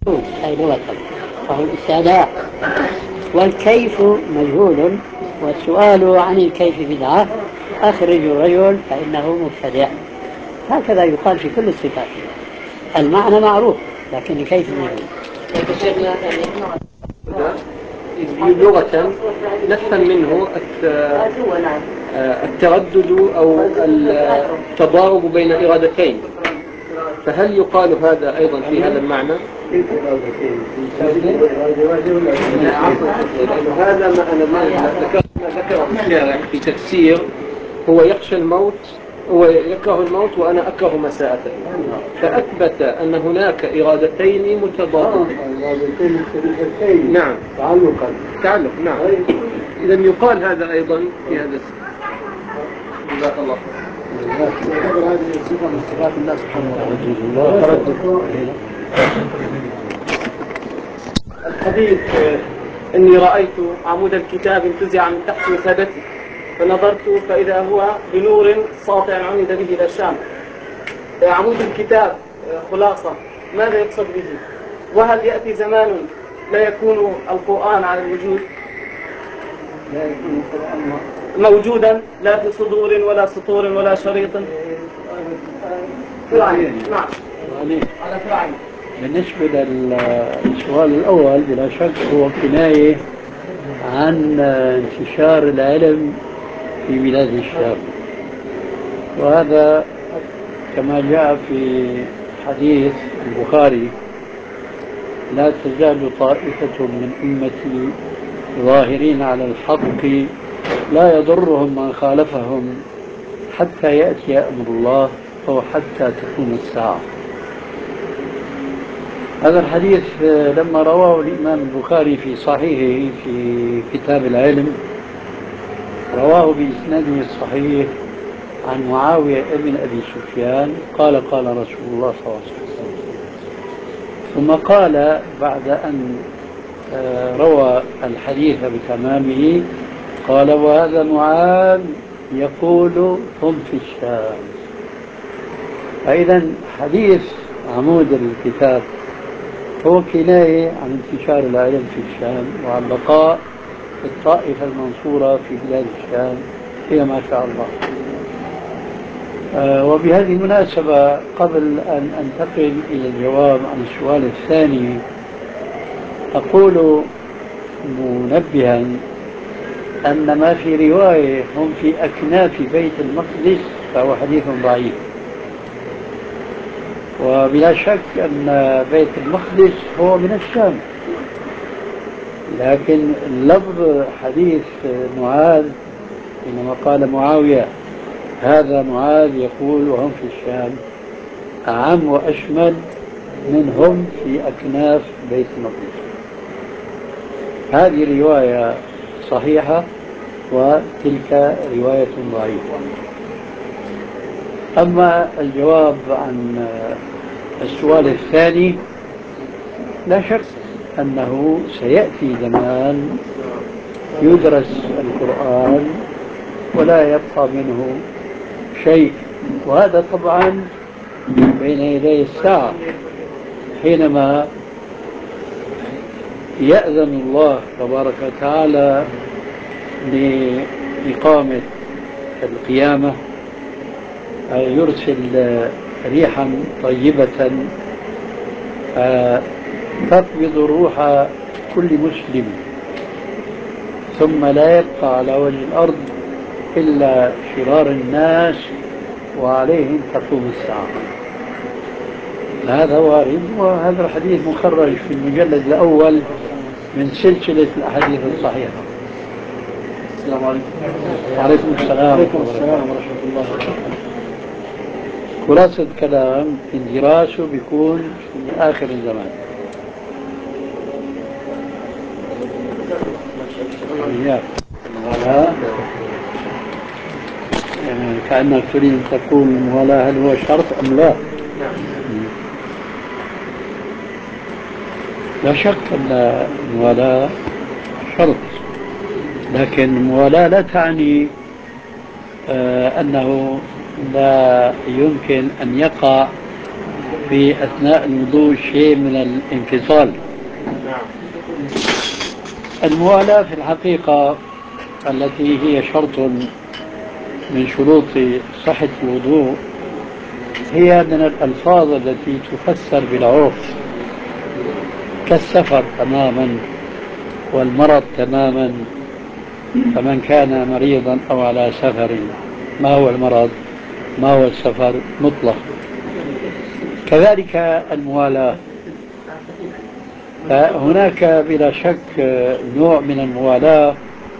أي لغة وهو الاستعلاء، والكيف مجهول، والسؤال عن الكيف بدعة، أخرج الرجل فإنه مبتدع. هكذا يقال في كل الصفات، المعنى معروف لكن الكيف مجهول. لغة نفهم منه التردد أو التضارب بين إرادتين، فهل يقال هذا أيضا في هذا المعنى؟ هذا ما ذكره الشارع في تفسير، هو يخشى الموت، هو يكره الموت وأنا أكره مساءته، فأثبت أن هناك إرادتين متضادتين. نعم، تعلق. نعم، إذا يقال هذا أيضا في هذا جزاك الله خير. هذه صفة من صفات الله سبحانه وتعالى. الحديث إني رأيت عمود الكتاب انتزع من تحت وثبته فنظرت فإذا هو بنور ساطع عمد به إلى الشام. عمود الكتاب خلاصة، ماذا يقصد به؟ وهل يأتي زمان لا يكون القرآن على الوجود؟ لا يكون القرآن موجودا لا في صدور ولا سطور ولا شريط. نعم. على فعل. بالنسبة للسؤال الأول بلا شك هو كناية عن انتشار العلم في بلاد الشام، وهذا كما جاء في حديث البخاري: لا تزال طائفة من أمتي ظاهرين على الحق لا يضرهم من خالفهم حتى يأتي أمر الله أو حتى تقوم الساعة. هذا الحديث لما رواه الإمام البخاري في صحيحه في كتاب العلم رواه بإسناده الصحيح عن معاوية بن أبي سفيان قال: قال رسول الله صلى الله عليه وسلم. ثم قال بعد أن روى الحديث بتمامه قال: وهذا معاذ يقول هم في الشام. فإذا حديث عمود الكتاب هو كناية عن انتشار العلم في الشام وعن بقاء الطائفة المنصورة في بلاد الشام هي ما شاء الله. وبهذه المناسبة قبل أن أنتقل إلى الجواب عن السؤال الثاني أقول منبها أن ما في رواية هم في أكناف بيت المقدس فهو حديث ضعيف، وبلا شك أن بيت المقدس هو من الشام، لكن لفظ حديث معاذ حينما قال معاوية هذا معاذ يقول وهم في الشام أعم وأشمل من هم في أكناف بيت المقدس. هذه رواية صحيحة وتلك رواية ضعيفة. أما الجواب عن السؤال الثاني، لا شك أنه سيأتي زمان يدرس القرآن ولا يبقى منه شيء، وهذا طبعا بين يدي الساعة حينما يأذن الله تبارك وتعالى لإقامة القيامة، يرسل ريحا طيبة تقبض روح كل مسلم، ثم لا يبقى على وجه الأرض إلا شرار الناس وعليهم تقوم الساعة. هذا وارد، وهذا الحديث مخرج في المجلد الأول من سلسلة الأحاديث الصحيحة. السلام عليكم. وعليكم السلام ورحمة الله وبركاته. خلاصة الكلام اندراسه بيكون في آخر الزمان. يعني كأنك تريد أن تقول الموالاة هل هو شرط أم لا؟ لا شك أن الموالاة شرط، لكن الموالاة لا تعني أنه لا يمكن أن يقع في أثناء الوضوء شيء من الانفصال. الموالاة في الحقيقة التي هي شرط من شروط صحة الوضوء هي من الألفاظ التي تفسر بالعرف، كالسفر تماما والمرض تماما. فمن كان مريضا أو على سفر، ما هو المرض؟ ما هو السفر؟ مطلق. كذلك الموالاة، فهناك بلا شك نوع من الموالاة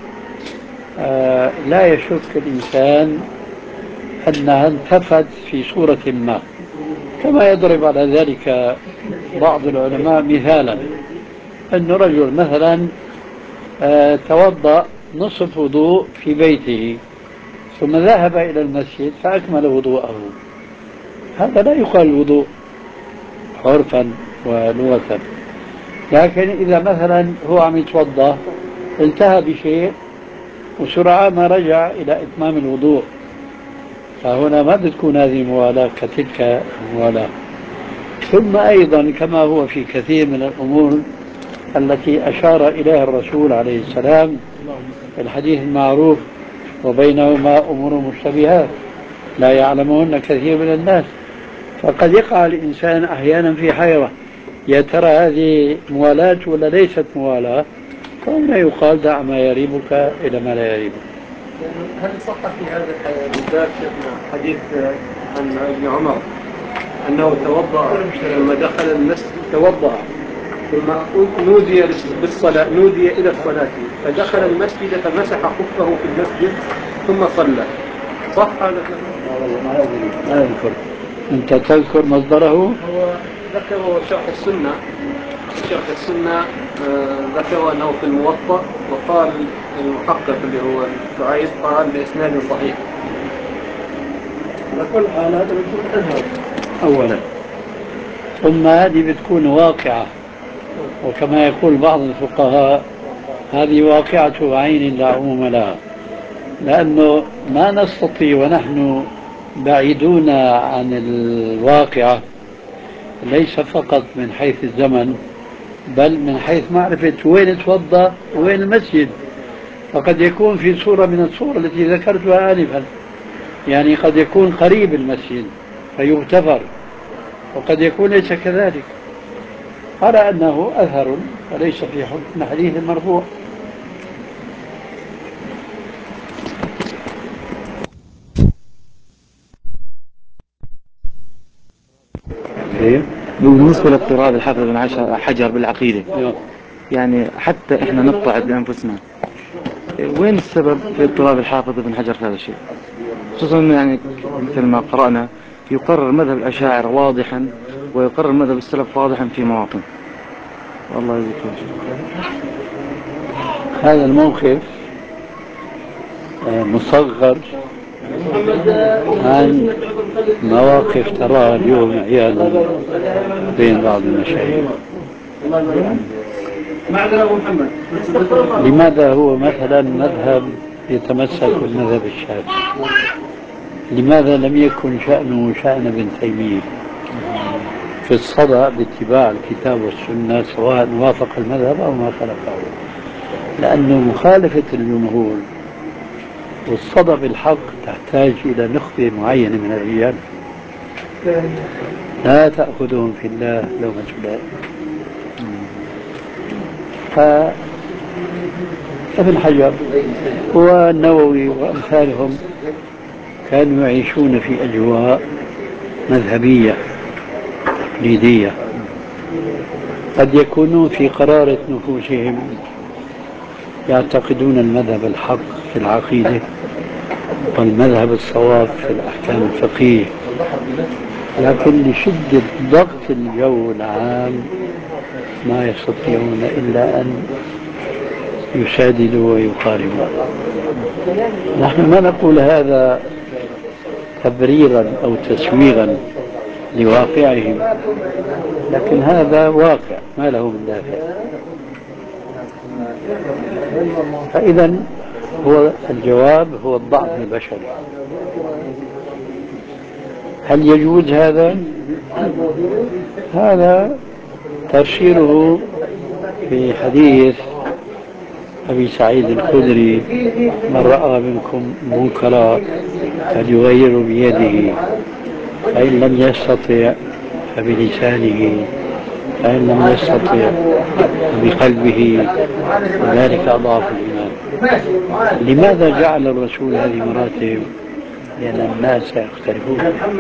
لا يشك الإنسان أنها انتفت في صورة ما، كما يضرب على ذلك بعض العلماء مثالا، أن رجل مثلا توضأ نصف وضوء في بيته ثم ذهب إلى المسجد فأكمل وضوءه، هذا لا يقال وضوء عرفا ولغة. لكن إذا مثلا هو عم يتوضأ انتهى بشيء وسرعان ما رجع إلى إتمام الوضوء، فهنا ما بتكون هذه موالاة كتلك الموالاة. ثم أيضا كما هو في كثير من الأمور التي أشار إليها الرسول عليه السلام في الحديث المعروف: وبينهما أمور مشتبهات لا يعلمهن كثير من الناس. فقد يقع الإنسان أحيانا في حيرة، يا ترى هذه موالاة ولا ليست موالاة؟ فهنا يقال: دع ما يريبك إلى ما لا يريبك. هل صح في هذا بالذات حديث عن ابن عمر أنه توضأ ثم دخل المسجد، توضأ ثم نودي بالصلاة، نودي إلى الصلاة فدخل المسجد فمسح خفه في المسجد ثم صلى، صح هذا؟ ما أذكر. أنت تذكر مصدره؟ هو ذكره شرح السنة، شرح السنة ذكر أنه في الموطأ، وقال المحقق اللي هو شعيب قال بإسناد صحيح. لكل حال هذا بيكون أذهب أولا، ثم هذه بتكون واقعة، وكما يقول بعض الفقهاء هذه واقعة عين لا عموم لها، لأنه ما نستطيع ونحن بعيدون عن الواقعة ليس فقط من حيث الزمن بل من حيث معرفة وين توضأ وين المسجد. فقد يكون في صورة من الصور التي ذكرتها آنفا، يعني قد يكون قريب المسجد فيغتفر، وقد يكون ليس كذلك، على أنه أثر وليس في حكم حديث مرفوع. بالنسبة لاضطراب الحافظ بن حجر بالعقيدة، يعني حتى احنا نبتعد بأنفسنا، وين السبب في اضطراب الحافظ بن حجر في هذا الشيء؟ خصوصا يعني مثل ما قرأنا يقرر مذهب الأشاعرة واضحا ويقرر مذهب السلف واضحا في مواطن. والله يذكر هذا الموقف مصغر عن مواقف تراها اليوم عيانا بين بعض المشايخ. لماذا هو مثلا مذهب يتمسك بالمذهب الشافعي؟ لماذا لم يكن شأنه شأن ابن تيمية في الصدى باتباع الكتاب والسنة سواء وافق المذهب أو ما خالفه؟ لأنه مخالفة الجمهور والصدى بالحق تحتاج إلى نخبة معينة من الرجال لا تأخذهم في الله لومة لائم. فابن حجر والنووي وأمثالهم كانوا يعيشون في أجواء مذهبية تقليدية، قد يكونون في قرارة نفوسهم يعتقدون المذهب الحق في العقيدة والمذهب الصواب في الأحكام الفقهية، لكن لشدة ضغط الجو العام ما يستطيعون إلا أن يساددوا ويقاربوا. نحن ما نقول هذا تبريرا أو تسويغا لواقعهم، لكن هذا واقع ما له من دافع. فإذا هو الجواب هو الضعف البشري، هل يجوز هذا؟ هذا تفسيره في حديث أبي سعيد الخدري: من رأى منكم منكرا فليغير بيده، فإن لم يستطع فبلسانه، فإن لم يستطع فبقلبه، وذلك أضعف الإيمان. لماذا جعل الرسول هذه مراتب؟ لأن الناس يختلفون.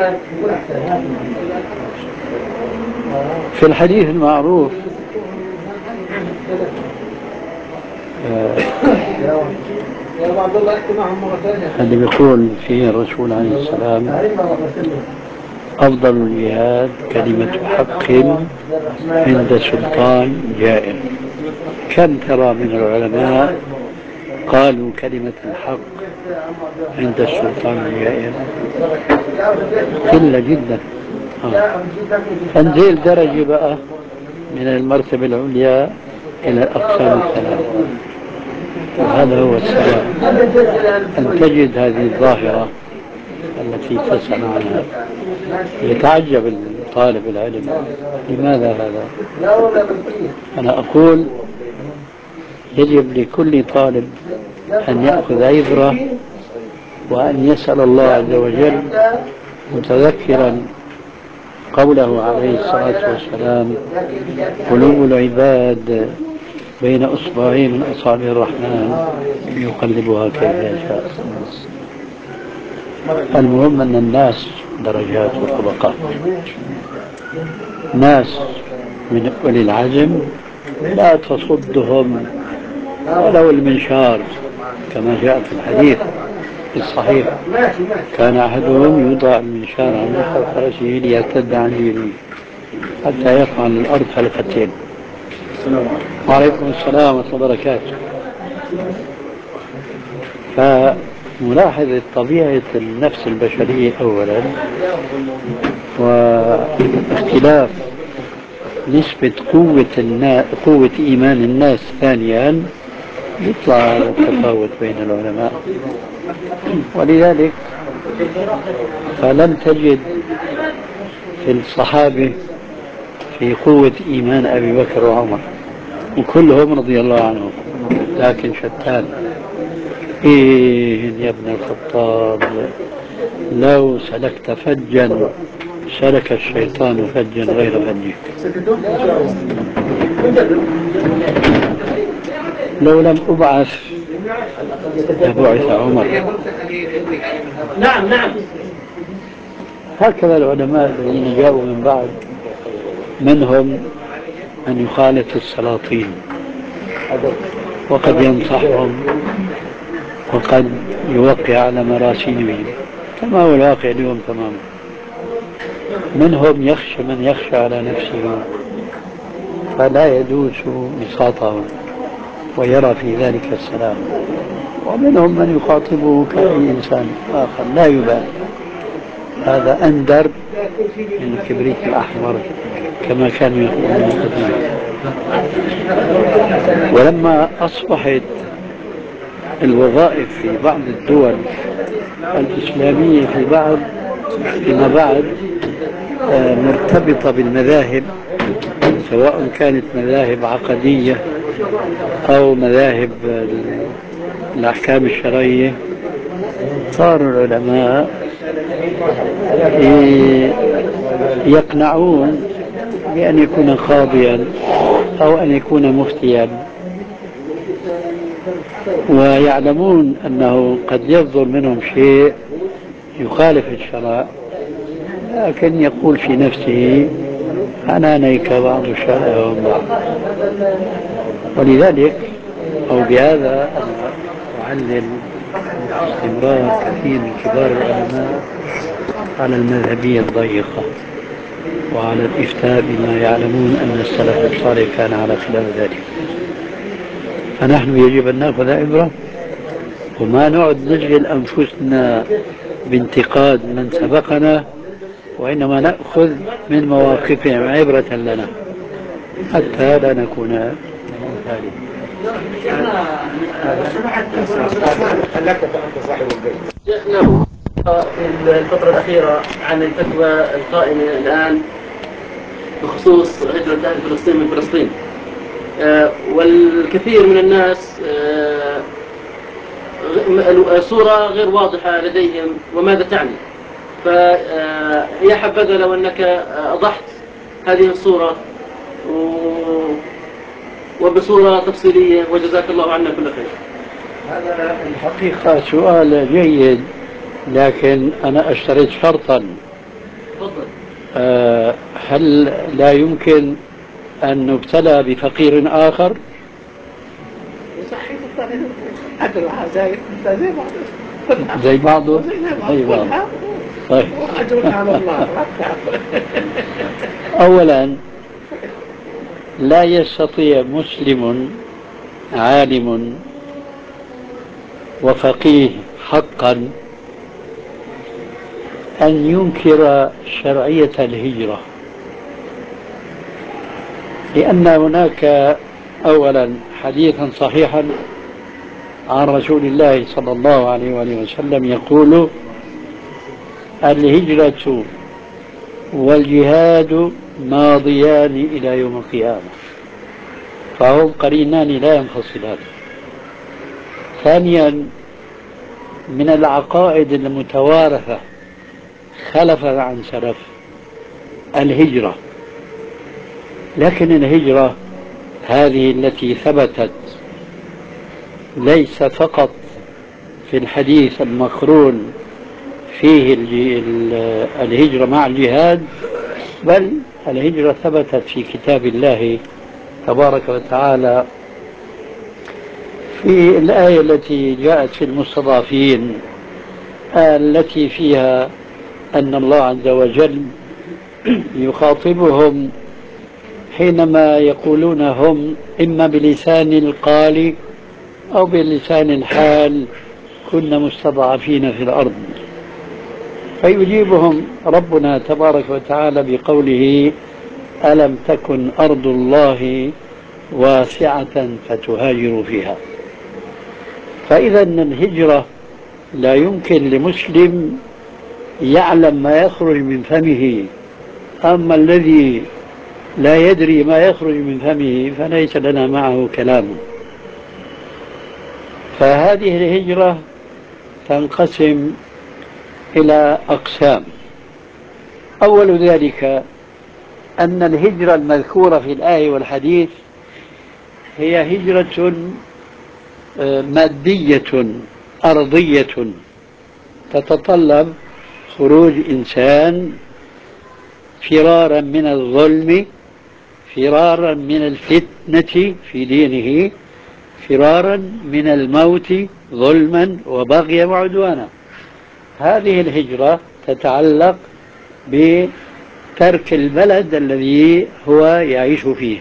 في الحديث المعروف اللي بيقول فيه الرسول عليه السلام: أفضل الجهاد كلمة حق عند سلطان جائر. كم ترى من العلماء قالوا كلمة الحق عند السلطان الجائر؟ قلة جدا. تنزيل درجة بقى من المرتبة العليا إلى الأقسام الثلاث، وهذا هو السلام. أن تجد هذه الظاهرة التي تسأل عنها يتعجب طالب العلم: لماذا هذا؟ أنا أقول يجب لكل طالب أن يأخذ عبرة وأن يسأل الله عز وجل متذكرا قوله عليه الصلاة والسلام: قلوب العباد بين أصبعين من أصابع الرحمن يقلبها كيف يشاء. المهم أن الناس درجات وطبقات. ناس من أولي العزم لا تصدهم ولو المنشار، كما جاء في الحديث الصحيح: كان أحدهم يوضع المنشار عن ظهر فرسه ليرتد عن دينه حتى يفعل الأرض حلفتين. وعليكم السلام ورحمة الله وبركاته. فملاحظة طبيعة النفس البشرية أولا، واختلاف نسبة قوة إيمان الناس ثانيا، يطلع التفاوت بين العلماء. ولذلك فلم تجد في الصحابة في قوة إيمان أبي بكر وعمر، وكلهم رضي الله عنهم، لكن شتان. إيه يا ابن الخطاب، لو سلكت فجا سلك الشيطان فجا غير فجك. لو لم أبعث لبعث عمر. نعم نعم. هكذا العلماء الذين جاءوا من بعد، منهم من يخالط السلاطين وقد ينصحهم وقد يوقع على مراسيمهم، كما هو الواقع اليوم تماما. منهم يخشى من يخشى على نفسه فلا يدوس بساطه ويرى في ذلك السلام، ومنهم من يخاطبه كأي إنسان آخر لا يبالي. هذا أندر من الكبريت الأحمر كما كانوا يقولون قديما. ولما أصبحت الوظائف في بعض الدول الإسلامية فيما بعد مرتبطة بالمذاهب، سواء كانت مذاهب عقدية أو مذاهب الأحكام الشرعية، صار العلماء يقنعون بأن يكون قاضيا أو أن يكون مفتيا، ويعلمون أنه قد يصدر منهم شيء يخالف الشرع، لكن يقول في نفسه: أنا نيك بعض شرعهم. ولذلك أو بهذا أنا أعلل استمرار كثير من كبار العلماء على المذهبية الضيقة وعلى الإفتاء بما يعلمون أن السلف الصالح كان على خلاف ذلك. فنحن يجب أن نأخذ عبرة وما نقعد نشغل أنفسنا بانتقاد من سبقنا، وإنما نأخذ من مواقفهم عبرة لنا حتى لا نكون هلك أنت صاحب البيت. في الفترة الأخيرة عن الفتوى القائمة الآن بخصوص هجرة أهل فلسطين من فلسطين، والكثير من الناس صورة غير واضحة لديهم وماذا تعني، فهي حبذا لو أنك أضحت هذه الصورة وبصورة تفصيلية، وجزاك الله عنا كل خير. هذا الحقيقة سؤال جيد، لكن أنا اشتريت شرطا. تفضل. هل لا يمكن أن نبتلى بفقير آخر؟ زي بعضه. طيب. أولا، لا يستطيع مسلم عالم وفقيه حقا أن ينكر شرعية الهجرة، لأن هناك أولا حديثا صحيحا عن رسول الله صلى الله عليه وآله وسلم يقول: الهجرة والجهاد ماضيان إلى يوم القيامة، فهم قرينان لا ينفصلان. ثانيا، من العقائد المتوارثة خلفا عن سلف الهجرة، لكن الهجرة هذه التي ثبتت ليس فقط في الحديث المقرون فيه الهجرة مع الجهاد، بل الهجرة ثبتت في كتاب الله تبارك وتعالى في الآية التي جاءت في المستضعفين، التي فيها أن الله عز وجل يخاطبهم حينما يقولون هم إما بلسان القال أو بلسان الحال: كنا مستضعفين في الأرض. فيجيبهم ربنا تبارك وتعالى بقوله: ألم تكن أرض الله واسعة فتهاجروا فيها. فإذا الهجرة لا يمكن لمسلم يعلم ما يخرج من فمه، أما الذي لا يدري ما يخرج من فمه فليس لنا معه كلام. فهذه الهجرة تنقسم إلى أقسام. أول ذلك أن الهجرة المذكورة في الآية والحديث هي هجرة مادية أرضية تتطلب خروج إنسان فرارا من الظلم، فرارا من الفتنة في دينه، فرارا من الموت ظلما وبغيا وعدوانا. هذه الهجرة تتعلق بترك البلد الذي هو يعيش فيه.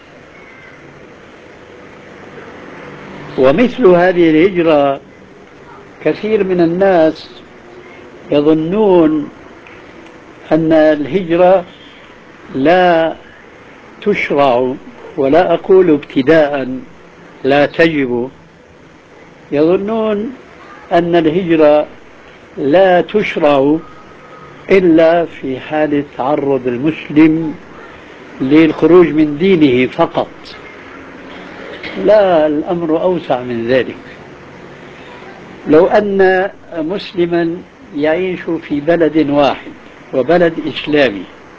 ومثل هذه الهجرة كثير من الناس يظنون أن الهجرة لا تشرع، ولا أقول ابتداء لا تجب، يظنون أن الهجرة لا تشرع إلا في حال تعرض المسلم للخروج من دينه فقط. لا، الأمر أوسع من ذلك. لو أن مسلما يعيش في بلد واحد وبلد إسلامي،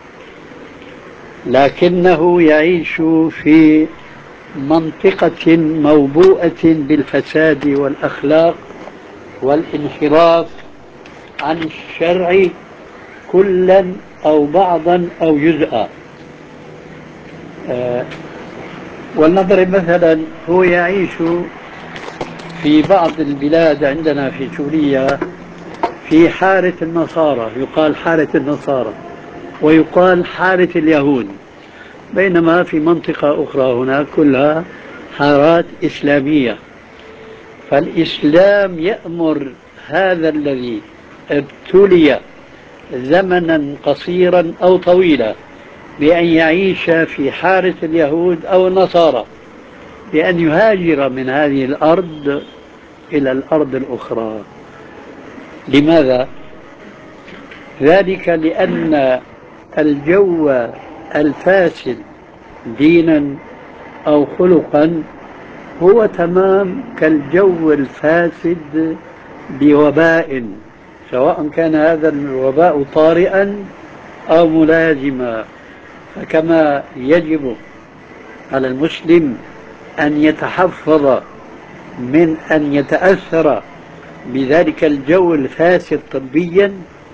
لكنه يعيش في منطقة موبوءة بالفساد والأخلاق والانحراف عن الشرع كلا أو بعضا أو جزءا، ولنضرب مثلا، هو يعيش في بعض البلاد عندنا في سوريا في حارة النصارى، يقال حارة النصارى ويقال حارة اليهود، بينما في منطقة أخرى هناك كلها حارات إسلامية. فالإسلام يأمر هذا الذي ابتلي زمنا قصيرا أو طويلا بأن يعيش في حارة اليهود أو النصارى بأن يهاجر من هذه الأرض إلى الأرض الأخرى. لماذا؟ ذلك لأن الجو الفاسد دينا أو خلقا هو تمام كالجو الفاسد بوباء، سواء كان هذا الوباء طارئا أو ملازما. فكما يجب على المسلم أن يتحفظ من أن يتأثر بذلك الجو الفاسد طبيا،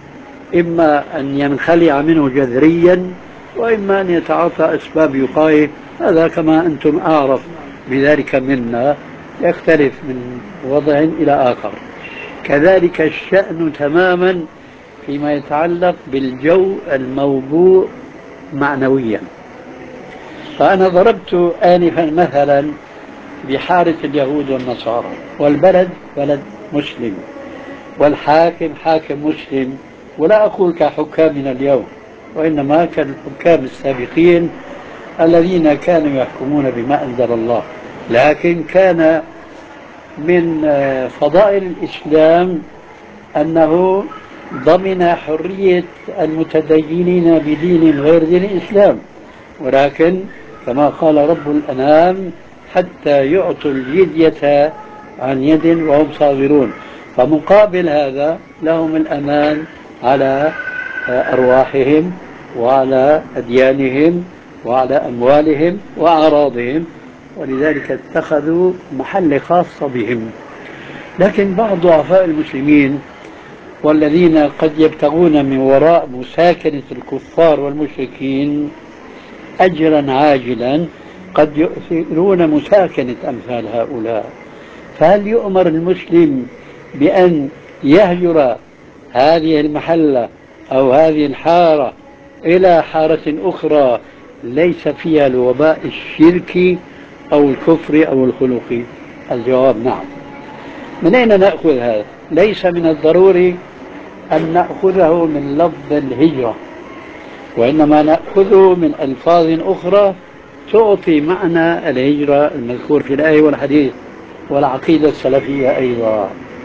إما أن ينخلع منه جذريا، وإما أن يتعاطى أسباب وقاية. هذا كما أنتم أعرف بذلك منا، يختلف من وضع إلى آخر. كذلك الشأن تماما فيما يتعلق بالجو الموبوء معنويا. فأنا ضربت آنفا مثلا بحارة اليهود والنصارى، والبلد بلد مسلم، والحاكم حاكم مسلم، ولا أقول كحكامنا اليوم، وإنما كالحكام السابقين الذين كانوا يحكمون بما أنزل الله. لكن كان من فضائل الإسلام أنه ضمن حرية المتدينين بدين غير دين الإسلام، ولكن كما قال رب الأنام حتى يعطوا الجزية عن يد وهم صاغرون. فمقابل هذا لهم الأمان على أرواحهم وعلى أديانهم وعلى أموالهم وأعراضهم، ولذلك اتخذوا محل خاص بهم. لكن بعض ضعفاء المسلمين والذين قد يبتغون من وراء مساكنة الكفار والمشركين أجرا عاجلا قد يؤثرون مساكنة أمثال هؤلاء. فهل يؤمر المسلم بأن يهجر هذه المحلة أو هذه الحارة إلى حارة أخرى ليس فيها الوباء الشركي أو الكفر أو الخلق؟ الجواب نعم. من أين نأخذ هذا؟ ليس من الضروري أن نأخذه من لفظ الهجرة، وإنما نأخذه من ألفاظ أخرى تعطي معنى الهجرة المذكور في الآية والحديث والعقيدة السلفية أيضا.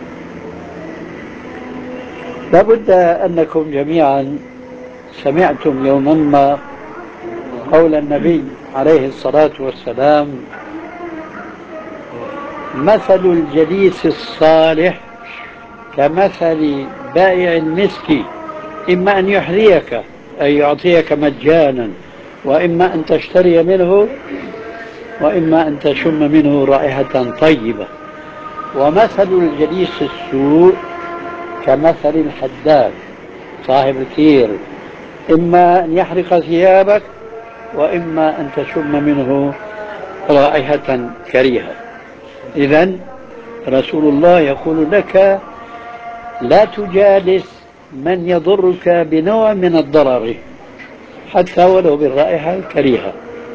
لابد أنكم جميعا سمعتم يوما ما قول النبي عليه الصلاة والسلام: مثل الجليس الصالح كمثل بائع المسك، إما أن يحذيك أي يعطيك مجانا، وإما أن تشتري منه، وإما أن تشم منه رائحة طيبة. ومثل الجليس السوء كمثل الحداد صاحب الكير، إما أن يحرق ثيابك، وإما أن تشم منه رائحة كريهة. إذن رسول الله يقول لك لا تجالس من يضرك بنوع من الضرر حتى ولو بالرائحة الكريهة،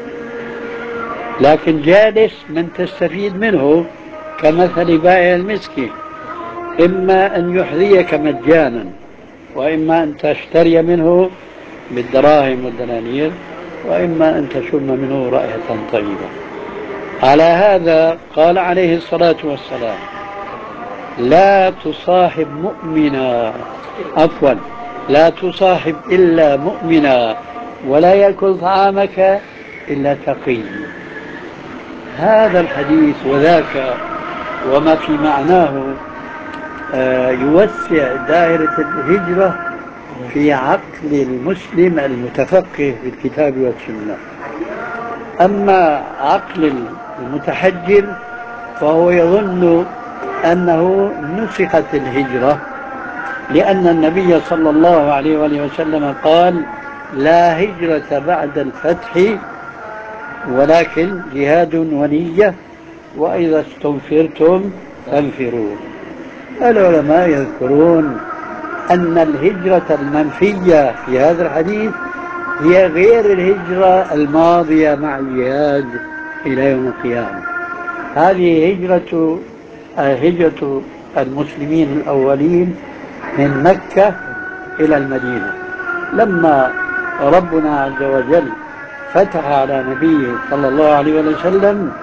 لكن جالس من تستفيد منه كمثل بائع المسك، إما أن يحذيك مجانا، وإما أن تشتري منه بالدراهم والدنانير، وإما أن تشم منه رائحة طيبة. على هذا قال عليه الصلاة والسلام: لا تصاحب مؤمنا، عفوا، لا تصاحب إلا مؤمنا، ولا يأكل طعامك إلا تقي. هذا الحديث وذاك وما في معناه يوسع دائرة الهجرة في عقل المسلم المتفقه بالكتاب والسنة. أما عقل المتحجر فهو يظن أنه نسخت الهجرة، لأن النبي صلى الله عليه وآله وسلم قال: لا هجرة بعد الفتح ولكن جهاد ونية، وإذا استنفرتم فانفروا. العلماء يذكرون أن الهجرة المنفية في هذا الحديث هي غير الهجرة الماضية مع الجهاد إلى يوم القيامة. هذه هجرة المسلمين الأولين من مكة إلى المدينة. لما ربنا عز وجل فتح على نبيه صلى الله عليه وسلم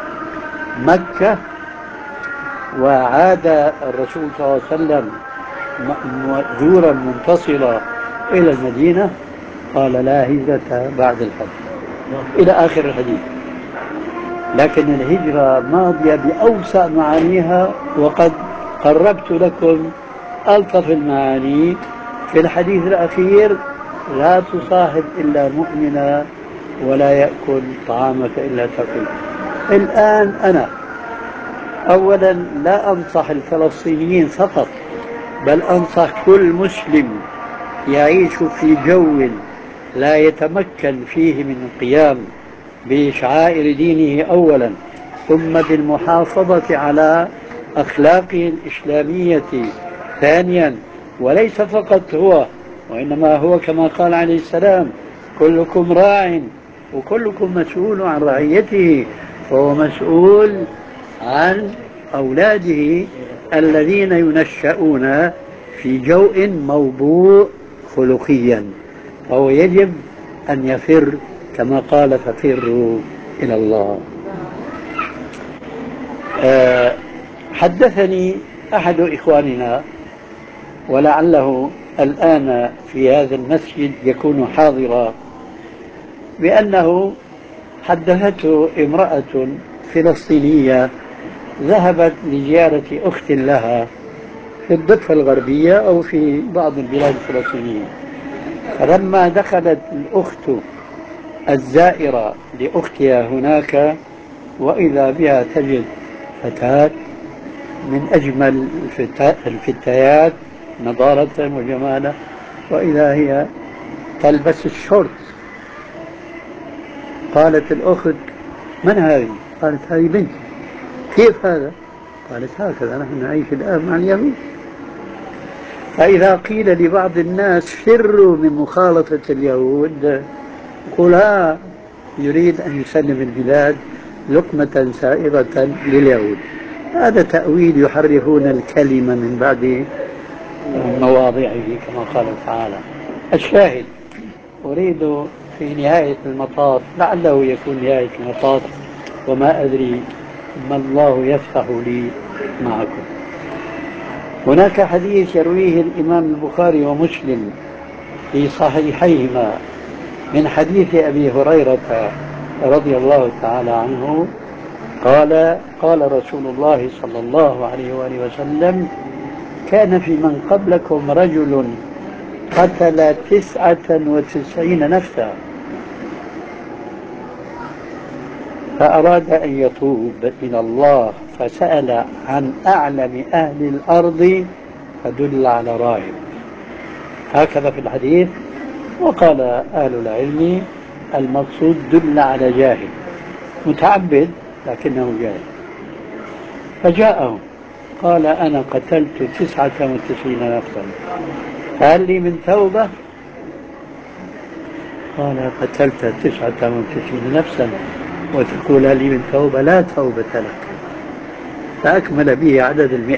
مكة، وعاد الرسول صلى الله عليه وسلم مأجورا منتصرا إلى المدينة؟ قال لا هجرة بعد الفتح إلى آخر الحديث. لكن الهجرة ماضية بأوسع معانيها، وقد قربت لكم ألطف المعاني في الحديث الأخير: لا تصاحب إلا مؤمنا ولا يأكل طعامك إلا تقي. الآن أنا أولا لا أنصح الفلسطينيين فقط، بل أنصح كل مسلم يعيش في جو لا يتمكن فيه من القيام بشعائر دينه أولا، ثم بالمحافظة على أخلاقه الإسلامية ثانيا. وليس فقط هو، وإنما هو كما قال عليه السلام: كلكم راع وكلكم مسؤول عن رعيته. فهو مسؤول عن أولاده الذين ينشأون في جو موبوء خلقيا، فهو يجب أن يفر كما قال: ففروا إلى الله. حدثني أحد إخواننا، ولعله الآن في هذا المسجد يكون حاضرا، بأنه حدثته امرأة فلسطينية ذهبت لزيارة أخت لها في الضفة الغربية أو في بعض البلاد الفلسطينية. فلما دخلت الأخت الزائرة لأختها هناك، وإذا بها تجد فتاة من أجمل الفتيات نضارة وجمالا، وإذا هي تلبس الشورت. قالت الأخت: من هذه؟ قالت: هذه بنتي. كيف هذا؟ قالت: هكذا نحن نعيش الآن مع اليهود. فإذا قيل لبعض الناس فروا من مخالطة اليهود، يقول: يريد أن يسلم البلاد لقمة سائغة لليهود. هذا تأويل يحرفون الكلمة من بعد مواضعه كما قال تعالى. الشاهد، أريد في نهاية المطاف، لعله يكون نهاية المطاف وما أدري ما الله يفتح لي معكم، هناك حديث يرويه الإمام البخاري ومسلم في صحيحيهما من حديث أبي هريرة رضي الله تعالى عنه قال: قال رسول الله صلى الله عليه وآله وسلم: كان في من قبلكم رجل قتل 99 نفسا فأراد أن يتوب إلى الله، فسأل عن أعلم أهل الأرض فدل على راهب. هكذا في الحديث. وقال أهل العلم: المقصود دل على جاهل متعبد لكنه جاهل. فجاءهم قال: أنا قتلت 99 نفسا، هل لي من توبة؟ قال: قتلت 99 نفسا وتقول هل لي من توبة؟ لا توبة لك. فأكمل به عدد 100.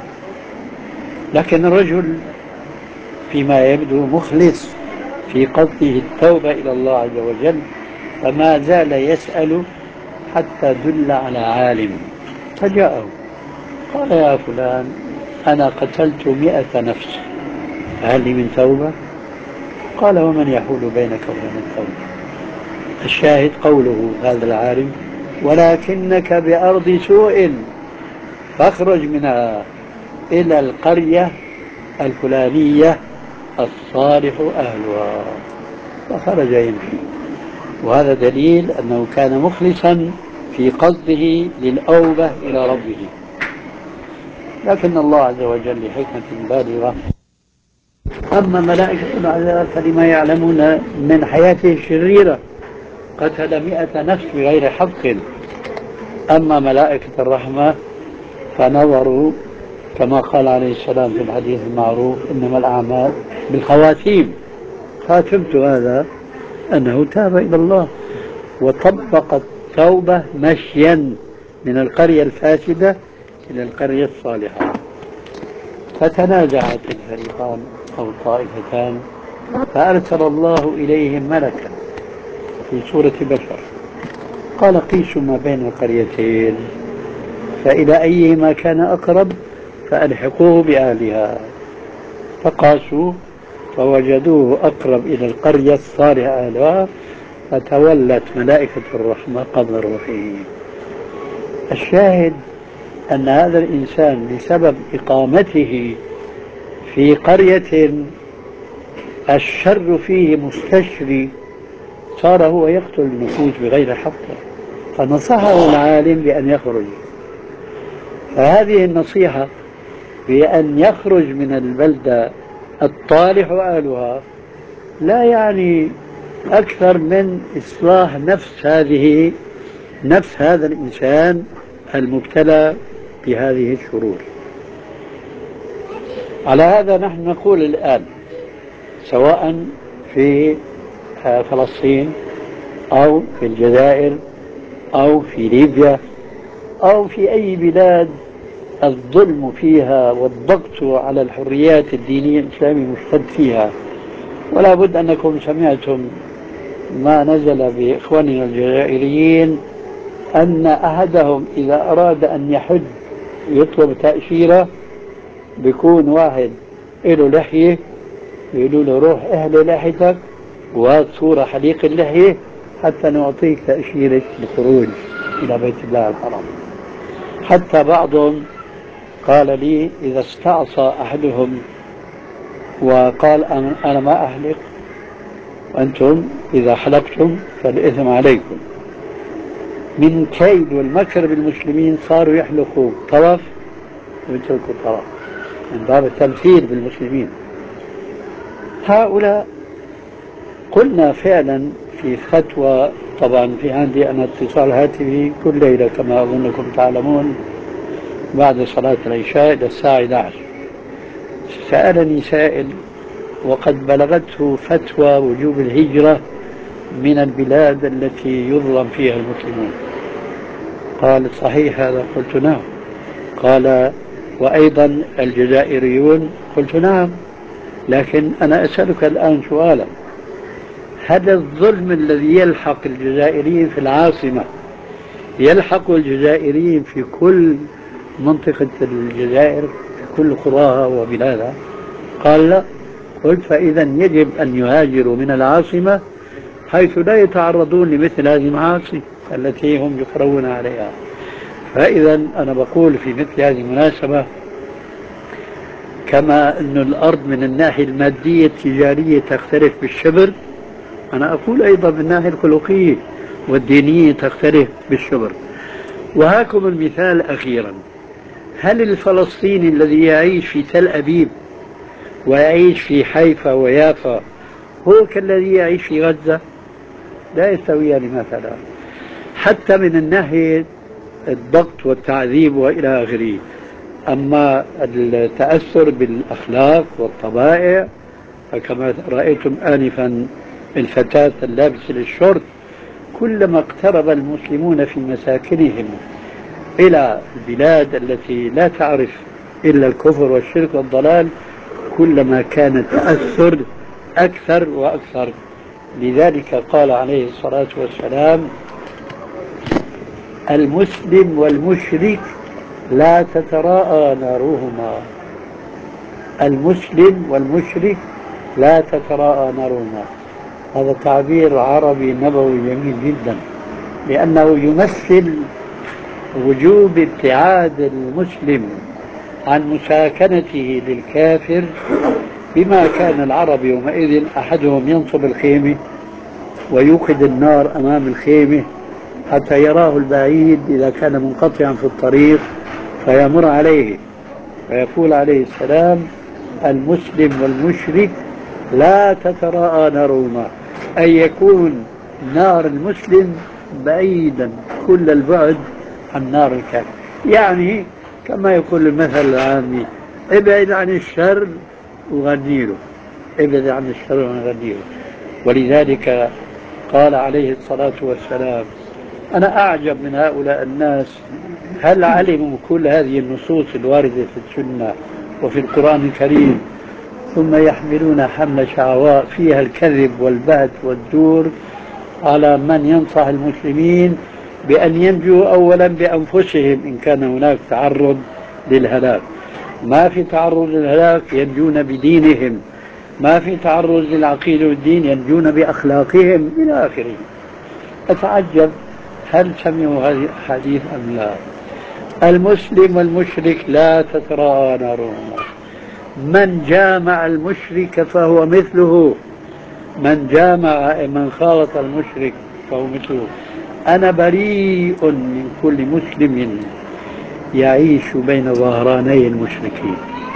لكن الرجل فيما يبدو مخلص في قصده التوبة إلى الله عز وجل، فما زال يسأل حتى دل على عالم. فجاءه قال: يا فلان، أنا قتلت 100 نفس، هل لي من توبة؟ قال: ومن يحول بينك وبين التوبة؟ الشاهد قوله هذا العالم: ولكنك بأرض سوء فاخرج منها إلى القرية الفلانية الصالح أهلها. فخرج يمشي، وهذا دليل أنه كان مخلصا في قصده للأوبة إلى ربه. لكن الله عز وجل لحكمة بالغة. أما ملائكة العذاب فلما يعلمون من حياته الشريرة، قتل 100 نفس بغير حق. أما ملائكة الرحمة فنظروا كما قال عليه السلام في الحديث المعروف: إنما الأعمال بالخواتيم. خاتمة هذا أنه تاب إلى الله وطبق التوبة مشيا من القرية الفاسدة إلى القرية الصالحة. فتنازعت الفريقان أو الطائفتان، فأرسل الله إليهم ملكا في صورة بشر قال: قيسوا ما بين القريتين فإلى أيهما كان أقرب فألحقوه بأهلها. فقاسوا فوجدوه أقرب إلى القرية الصالحة أهلها فتولت ملائكة الرحمة قبل روحه. الشاهد أن هذا الإنسان بسبب إقامته في قرية الشر فيه مستشري صار هو يقتل النفوس بغير حق، فنصحه العالم بأن يخرج. فهذه النصيحة بأن يخرج من البلدة الطالح أهلها لا يعني أكثر من إصلاح نفس هذا الإنسان المبتلى بهذه الشرور. على هذا نحن نقول الآن سواء في فلسطين أو في الجزائر أو في ليبيا أو في أي بلاد الظلم فيها والضغط على الحريات الدينية الإسلامية مشتد فيها، ولا بد أنكم سمعتم ما نزل بإخواننا الجزائريين أن أحدهم إذا أراد أن يحج يطلب تأشيرة بيكون واحد له لحية يقولوا له روح اهل لحيتك وصورة حليق اللحية حتى نعطيك تأشيرة الخروج إلى بيت الله الحرام. حتى بعضهم قال لي إذا استعصى أحدهم وقال أنا ما أحلق وأنتم إذا حلقتم فالإثم عليكم، من كيد والمكر بالمسلمين صاروا يحلقوا طرف ويتركوا طرف من باب التمثيل بالمسلمين. هؤلاء قلنا فعلا في فتوى، طبعا في عندي أنا اتصال هاتفي كل ليلة كما أظنكم تعلمون بعد صلاة العشاء إلى الساعة 11. سألني سائل وقد بلغته فتوى وجوب الهجرة من البلاد التي يظلم فيها المسلمون. قال صحيح هذا؟ قلت نعم. قال وأيضا الجزائريون؟ قلت نعم. لكن أنا أسألك الآن سؤالا، هل الظلم الذي يلحق الجزائريين في العاصمة يلحق الجزائريين في كل منطقة الجزائر في كل قراها وبلادها؟ قال لا. قلت فإذا يجب أن يهاجروا من العاصمة حيث لا يتعرضون لمثل هذه المعاصي التي هم يقرون عليها. فإذا أنا بقول في مثل هذه المناسبة كما أن الأرض من الناحية المادية التجارية تختلف بالشبر، أنا أقول أيضا من الناحية الخلقية والدينية تختلف بالشبر. وهاكم المثال أخيرا، هل الفلسطيني الذي يعيش في تل أبيب ويعيش في حيفا ويافا هو كالذي يعيش في غزة؟ لا يستويان مثلا، حتى من الناحية الضغط والتعذيب وإلى آخره. أما التأثر بالأخلاق والطبائع فكما رأيتم آنفا الفتاة اللابسة للشرط، كلما اقترب المسلمون في مساكنهم إلى البلاد التي لا تعرف إلا الكفر والشرك والضلال كلما كان التأثر أكثر وأكثر. لذلك قال عليه الصلاة والسلام المسلم والمشرك لا تتراءى نارهما. المسلم والمشرك لا تتراءى نارهما. هذا تعبير عربي نبوي جميل جدا، لأنه يمثل وجوب ابتعاد المسلم عن مساكنته للكافر، بما كان العرب يومئذ أحدهم ينصب الخيمة ويوقد النار أمام الخيمة حتى يراه البعيد إذا كان منقطعا في الطريق فيمر عليه، فيقول عليه السلام المسلم والمشرك لا تتراءى نارهما، أي يكون نار المسلم بعيدا كل البعد عن نار الكافر. يعني كما يقول المثل العامي ابعد عن الشر وغني له، ابعد عن الشر وغني له. ولذلك قال عليه الصلاة والسلام أنا أعجب من هؤلاء الناس، هل علموا كل هذه النصوص الواردة في السنة وفي القرآن الكريم ثم يحملون حمل شعواء فيها الكذب والبهت والزور على من ينصح المسلمين بأن ينجوا أولا بأنفسهم إن كان هناك تعرض للهلاك، ما في تعرض للهلاك ينجون بدينهم، ما في تعرض للعقيدة والدين ينجون بأخلاقهم إلى آخره. أتعجب هل سمعوا هذه الحديث أم لا؟ المسلم والمشرك لا تتراءى نارهما، من جامع المشرك فهو مثله، من خالط المشرك فهو مثله. أنا بريء من كل مسلم يعيش بين ظهراني المشركين،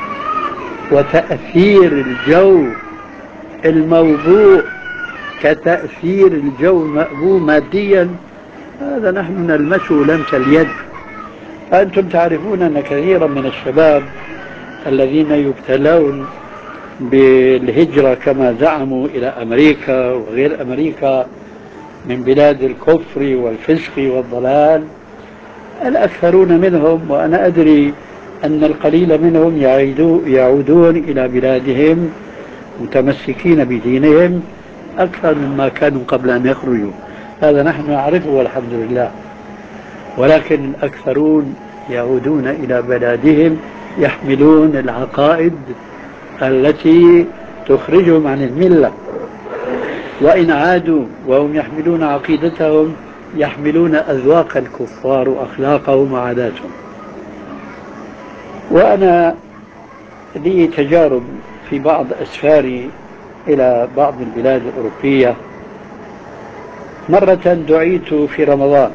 وتأثير الجو الموضوع كتأثير الجو المأبوب ماديا، هذا نحن نلمسه لمس اليد. أنتم تعرفون أن كثيرا من الشباب الذين يبتلون بالهجرة كما زعموا إلى أمريكا وغير أمريكا من بلاد الكفر والفسق والضلال، الأكثرون منهم، وأنا أدري أن القليل منهم يعودون إلى بلادهم متمسكين بدينهم أكثر مما كانوا قبل أن يخرجوا. هذا نحن نعرفه والحمد لله. ولكن الأكثرون يعودون إلى بلادهم يحملون العقائد التي تخرجهم عن الملة، وإن عادوا وهم يحملون عقيدتهم يحملون أذواق الكفار وأخلاقهم وعاداتهم. وأنا لي تجارب في بعض أسفاري إلى بعض البلاد الأوروبية. مرة دعيت في رمضان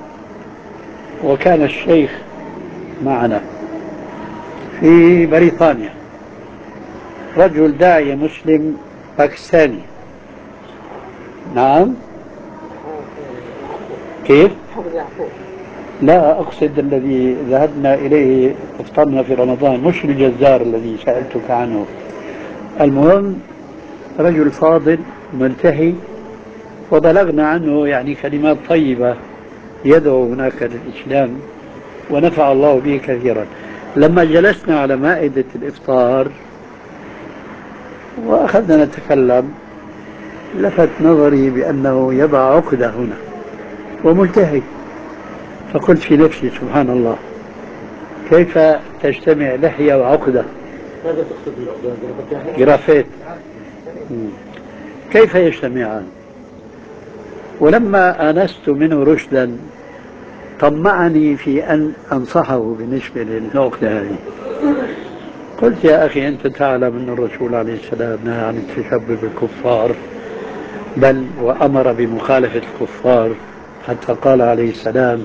وكان الشيخ معنا في بريطانيا، رجل داعية مسلم باكستاني. نعم، كيف؟ لا، أقصد الذي ذهبنا إليه افطرنا في رمضان، مش الجزار الذي سألتك عنه. المهم رجل فاضل ملتحي، وبلغنا عنه يعني كلمات طيبة يدعو هناك للإسلام ونفع الله به كثيرا. لما جلسنا على مائدة الإفطار وأخذنا نتكلم لفت نظري بأنه يضع عقدة هنا وملتحي، فقلت في نفسي سبحان الله، كيف تجتمع لحية وعقدة؟ ماذا تقصد بالعقدة؟ جرافيت، كيف يجتمعان؟ ولما آنست منه رشدا طمعني في أن أنصحه بالنسبة للعقدة هذه. قلت يا أخي أنت تعلم أن الرسول عليه السلام نهى عن التشبه بالكفار، بل وأمر بمخالفة الكفار، حتى قال عليه السلام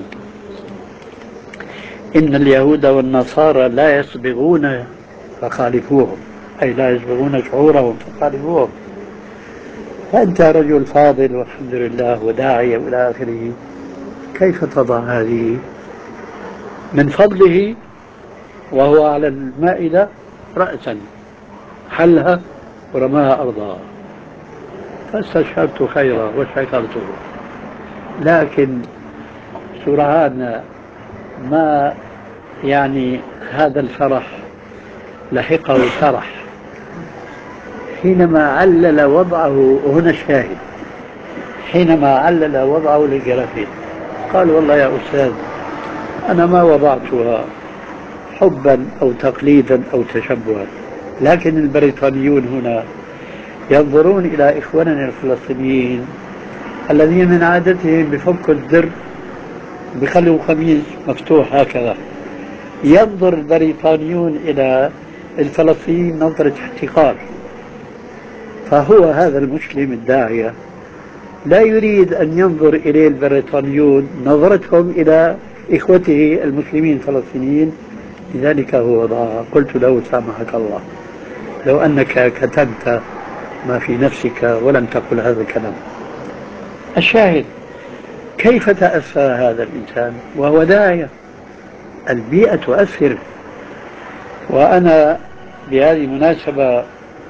إن اليهود والنصارى لا يصبغون فخالفوهم، أي لا يصبغون شعورهم فخالفوهم. فأنت رجل فاضل والحمد لله وداعية إلى آخره، كيف تضع هذه من فضله وهو على المائدة رأسا، حلها ورماها أرضها؟ فاستشعرت خيرا وشكرته، لكن سرعان ما يعني هذا الفرح لحقه فرح حينما علل وضعه، وهنا الشاهد، حينما علل وضعه للجرافيل قال والله يا أستاذ أنا ما وضعتها حبا أو تقليدا أو تشبها، لكن البريطانيون هنا ينظرون إلى إخواننا الفلسطينيين الذين من عادتهم بفك الزر بخلوا قميص مفتوح هكذا، ينظر البريطانيون إلى الفلسطينيين نظرة احتقار. فهو هذا المسلم الداعية لا يريد أن ينظر إليه البريطانيون نظرتهم إلى إخوته المسلمين الفلسطينيين، لذلك هو ضاع. قلت له سامحك الله لو أنك كتمت ما في نفسك ولم تقل هذا الكلام. الشاهد كيف تأثر هذا الإنسان وهو داعية؟ البيئة تؤثر. وأنا بهذه المناسبة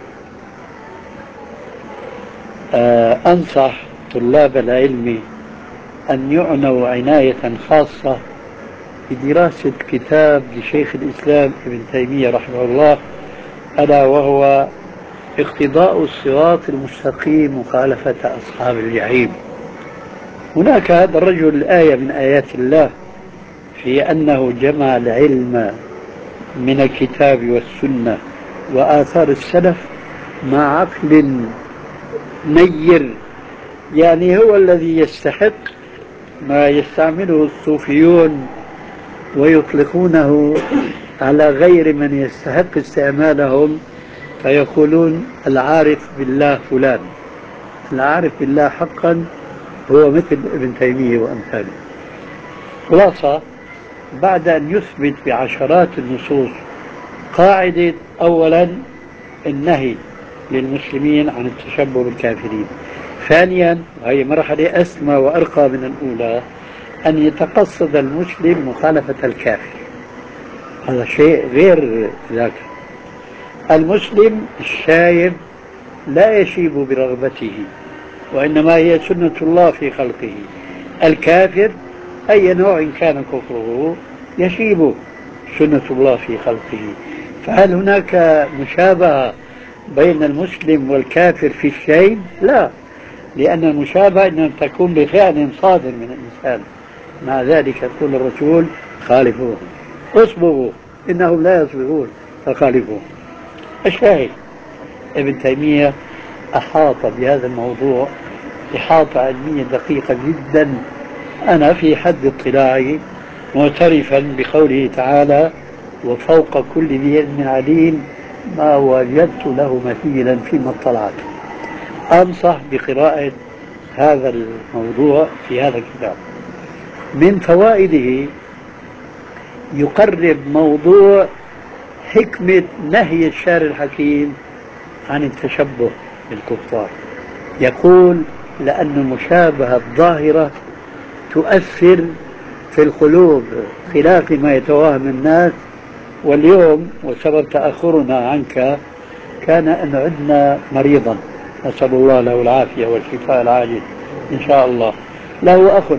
أنصح طلاب العلم أن يعنوا عناية خاصة بدراسة كتاب لشيخ الإسلام ابن تيمية رحمه الله، ألا وهو اقتضاء الصراط المستقيم مخالفة أصحاب الجحيم. هناك هذا الرجل آية من آيات الله في أنه جمع العلم من الكتاب والسنة وآثار السلف مع عقل نير، يعني هو الذي يستحق ما يستعمله الصوفيون ويطلقونه على غير من يستحق استعمالهم، فيقولون العارف بالله فلان. العارف بالله حقا هو مثل ابن تيمية وأمثاله. خلاصة، بعد أن يثبت بعشرات النصوص قاعدة أولا النهي للمسلمين عن التشبه بالكافرين، ثانيا وهي مرحلة أسمى وأرقى من الأولى أن يتقصد المسلم مخالفة الكافر، هذا شيء غير ذاك. المسلم الشايب لا يشيب برغبته، وإنما هي سنة الله في خلقه. الكافر أي نوع كان كفره يشيب سنة الله في خلقه. فهل هناك مشابهة بين المسلم والكافر في الشيب؟ لا، لأن المشابهة إنما تكون بفعل صادر من الإنسان. مع ذلك يقول الرسول خالفوهم، اصبروا إنهم لا يصبرون فخالفوهم. الشاهد، ابن تيمية أحاط بهذا الموضوع إحاطة علمية دقيقة جدا. أنا في حد اطلاعي معترفا بقوله تعالى وفوق كل ذي علم عليم ما وجدت له مثيلا فيما اطلعت. أنصح بقراءة هذا الموضوع في هذا الكتاب. من فوائده يقرب موضوع حكمة نهي الشارع الحكيم عن التشبه بالكفار. يقول لأن المشابهة الظاهرة تؤثر في القلوب خلاف ما يتوهم الناس. واليوم وسبب تأخرنا عنك كان أن عدنا مريضا، نسأل الله له العافية والشفاء العاجل إن شاء الله. له أخ،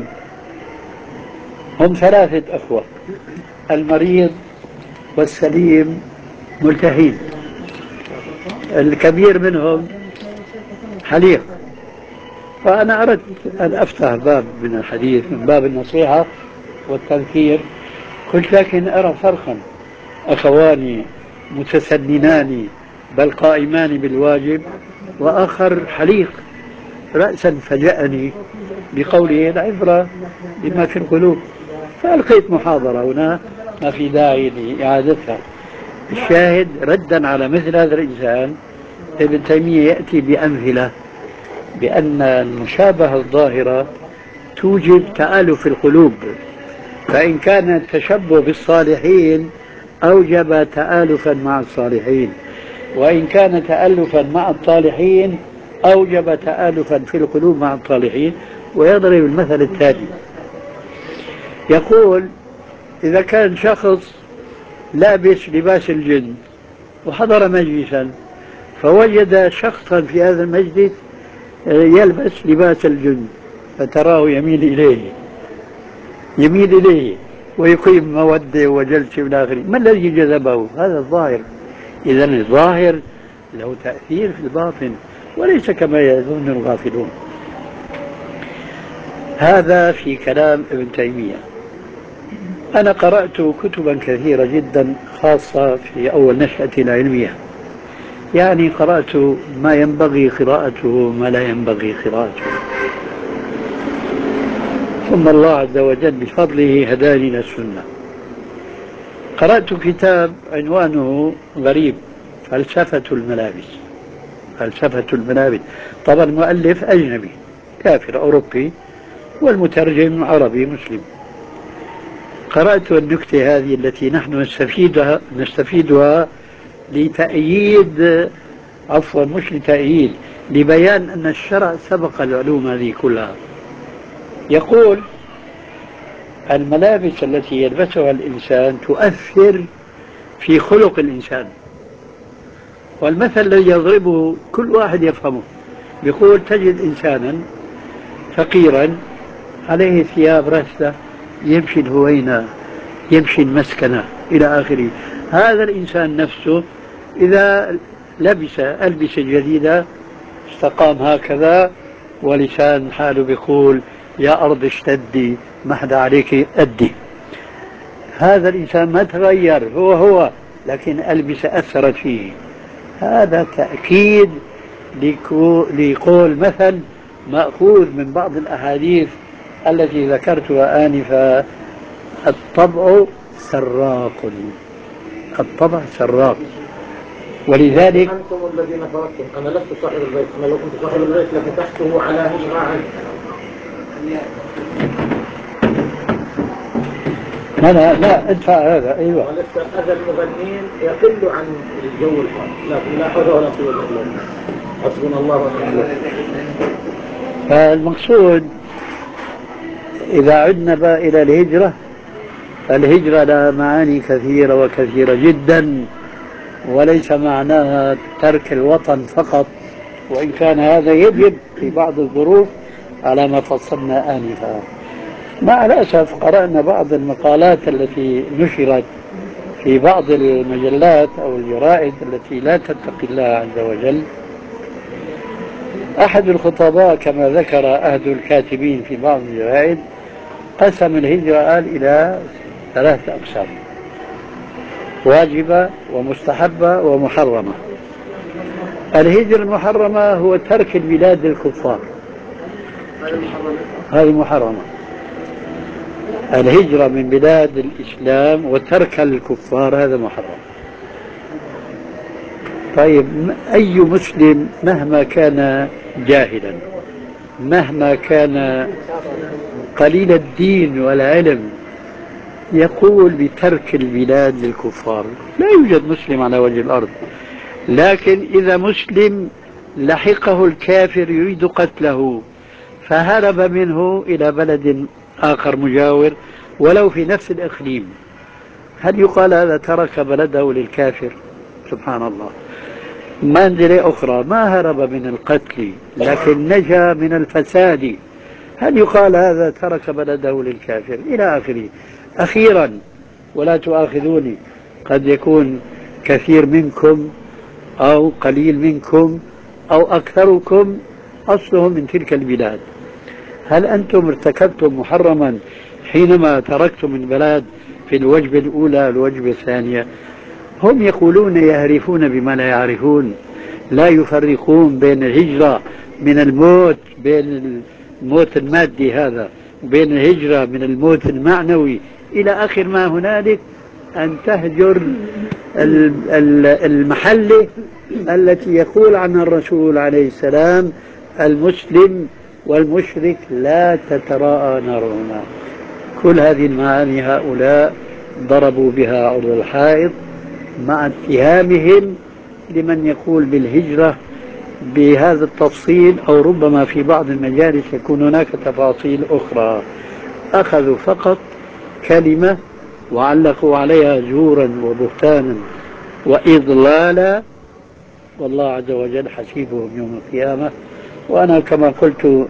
هم ثلاثة أخوة، المريض والسليم ملتهين. الكبير منهم حليق. فأنا أردت أن أفتح باب من الحديث من باب النصيحة والتذكير. قلت لكن أرى فرقا، أخوان متسننان بل قائمان بالواجب، وآخر حليق. رأسا فجأني بقوله العبرة بما في القلوب، فألقيت محاضرة هنا ما في داعي لإعادتها. الشاهد، ردا على مثل هذا الإنسان ابن تيمية يأتي بأمثلة بأن المشابهة الظاهرة توجب تآلف القلوب، فإن كان التشبه بالصالحين أوجب تآلفا مع الصالحين، وإن كان تألفا مع الطالحين أوجب تآلفا في القلوب مع الطالحين. ويضرب المثل التالي، يقول إذا كان شخص لابس لباس الجن وحضر مجلسا فوجد شخصا في هذا المجلس يلبس لباس الجن، فتراه يميل إليه ويقيم مودة وجلسة من آخره، ما الذي جذبه؟ هذا الظاهر. إذا الظاهر له تأثير في الباطن وليس كما يظن الغافلون. هذا في كلام ابن تيمية. أنا قرأت كتبا كثيرة جدا خاصة في أول نشأتي العلمية، يعني قرأت ما ينبغي قراءته وما لا ينبغي قراءته، ثم الله عز وجل بفضله هداني إلى السنة. قرأت كتاب عنوانه غريب، فلسفة الملابس. فلسفة الملابس، طبعا المؤلف أجنبي كافر أوروبي والمترجم عربي مسلم. قرأت النكتة هذه التي نحن نستفيدها لتأييد، عفوا مش لتأييد، لبيان أن الشرع سبق العلوم هذه كلها. يقول الملابس التي يلبسها الإنسان تؤثر في خلق الإنسان. والمثل الذي يضربه كل واحد يفهمه، يقول تجد إنسانا فقيرا عليه ثياب رثة، يمشي الهوينة، يمشي المسكنة إلى آخره. هذا الإنسان نفسه إذا لبس ألبسة جديدة استقام هكذا، ولسان حاله بيقول يا أرض اشتدي ما حدا عليك أدي. هذا الإنسان ما تغير، هو لكن ألبسة أثرت فيه. هذا تأكيد لقول مثل مأخوذ من بعض الأحاديث التي ذكرتها آنفا: الطبع سراق. الطبع سراق. ولذلك أنتم الذين فرقتم، أنا لست صاحب البيت، أنا لو كنت صاحب البيت لفتحته على هجرة عنه. لا ادفع هذا. أيوة. ولسه أذى المغنين يقل عن الجو الحار، لكن لا حول ولا قوة إلا بالله. حسبنا الله ونعم الوكيل. فالمقصود إذا عدنا بقى إلى الهجرة، الهجرة لها معاني كثيرة وكثيرة جدا، وليس معناها ترك الوطن فقط، وإن كان هذا يجب في بعض الظروف على ما فصلنا آنفا. مع الأسف قرأنا بعض المقالات التي نشرت في بعض المجلات أو الجرائد التي لا تتقي الله عز وجل. أحد الخطباء كما ذكر أحد الكاتبين في بعض الجرائد قسم الهجرة قال إلى 3 أقسام: واجبة ومستحبة ومحرمة. الهجرة المحرمة هو ترك البلاد للكفار، هذه محرمة. الهجرة من بلاد الإسلام وترك الكفار هذا محرم. طيب، أي مسلم مهما كان جاهلا، مهما كان قليل الدين والعلم، يقول بترك البلاد للكفار؟ لا يوجد مسلم على وجه الأرض. لكن إذا مسلم لحقه الكافر يريد قتله فهرب منه إلى بلد آخر مجاور ولو في نفس الإقليم، هل يقال هذا ترك بلده للكافر؟ سبحان الله. منزلة أخرى: ما هرب من القتل لكن نجا من الفساد، هل يقال هذا ترك بلده للكافر؟ إلى آخره. أخيرا، ولا تؤاخذوني، قد يكون كثير منكم أو قليل منكم أو أكثركم أصلهم من تلك البلاد. هل أنتم ارتكبتم محرما حينما تركتم البلاد في الوجبة الأولى والوجبة الثانية؟ هم يقولون يهرفون بما لا يعرفون، لا يفرقون بين الهجرة من الموت، بين الموت المادي هذا، وبين الهجرة من الموت المعنوي، إلى آخر ما هنالك. أن تهجر المحلة التي يقول عنها الرسول عليه السلام: المسلم والمشرك لا تتراءى نارهما. كل هذه المعاني هؤلاء ضربوا بها عرض الحائط، مع اتهامهم لمن يقول بالهجرة بهذا التفصيل، أو ربما في بعض المجالس يكون هناك تفاصيل أخرى. أخذوا فقط كلمة وعلقوا عليها زورا وبهتانا وإضلالا، والله عز وجل حسيبهم يوم القيامة. وأنا كما قلت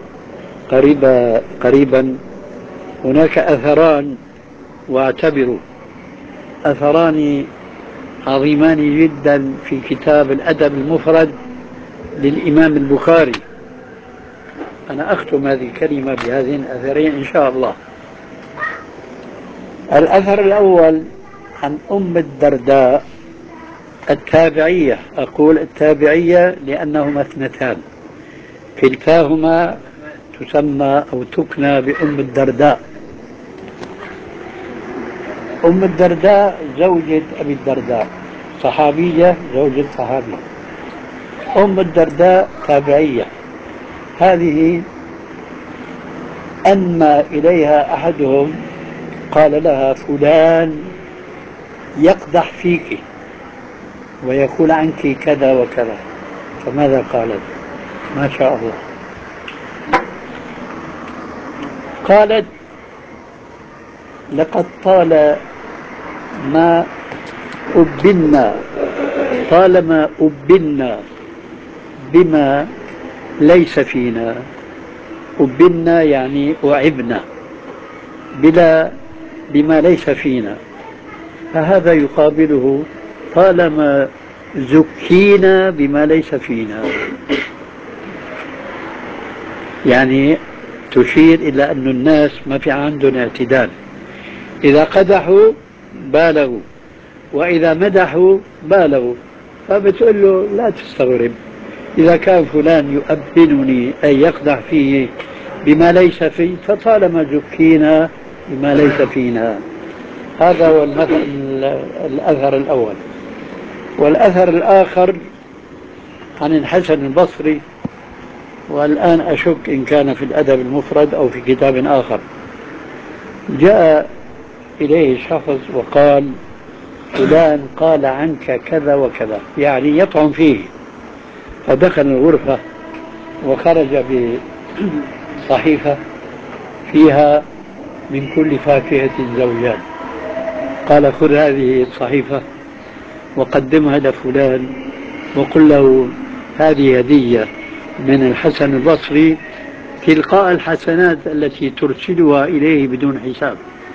قريبا هناك أثران، واعتبروا أثران عظيمان جدا في كتاب الأدب المفرد للإمام البخاري. أنا أختم هذه الكلمة بهذين الأثرين إن شاء الله. الأثر الأول عن أم الدرداء التابعية، أقول التابعية لأنهما اثنتان، كلتاهما تسمى أو تكنى بأم الدرداء. أم الدرداء زوجة أبي الدرداء، صحابية زوجة صحابي. أم الدرداء تابعية. هذه أنمى إليها أحدهم قال لها: فلان يقدح فيك ويقول عنك كذا وكذا. فماذا قالت؟ ما شاء الله، قالت: لقد طالما أبنا بما ليس فينا. أبنا يعني أعبنا بما ليس فينا، فهذا يقابله طالما زكينا بما ليس فينا، يعني تشير إلى أن الناس ما في عندهم اعتدال. إذا قدحوا بالغوا، وإذا مدحوا بالغوا. فبتقول له لا تستغرب إذا كان فلان يؤبنني أي يقدح فيه بما ليس فيه، فطالما زكينا بما ليس فينا. هذا هو الأثر الأول. والأثر الآخر عن الحسن البصري، والآن أشك إن كان في الأدب المفرد أو في كتاب آخر. جاء إليه شخص وقال فلان قال عنك كذا وكذا، يعني يطعن فيه. فدخل الغرفة وخرج بصحيفة فيها من كل فاكهة زوجان. قال خذ هذه الصحيفة وقدمها لفلان وقل له هذه هدية من الحسن البصري تلقاء الحسنات التي ترسلها إليه بدون حساب.